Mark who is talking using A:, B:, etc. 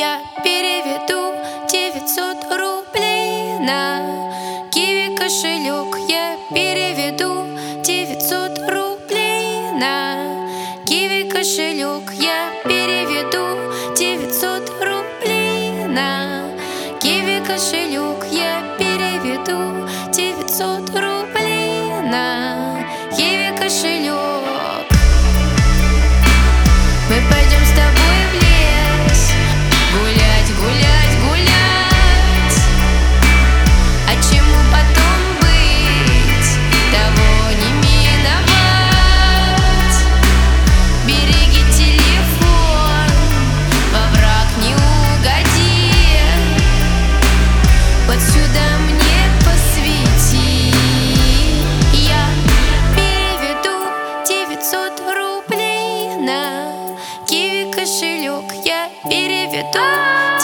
A: Я переведу 900 рублей на Киви кошелек. Я переведу 900 рублей на Киви кошелек. Я переведу 900 рублей на Киви кошелек. Я переведу 900 рублей на Киви кошелек. Мы пойдем с тобой в лес гулять, гулять, гулять. А чему потом быть, того не миновать. Береги телефон, во враг не угоди. Вот сюда мне посвети. Я переведу 900 рублей на Киви кошелек. Я переведу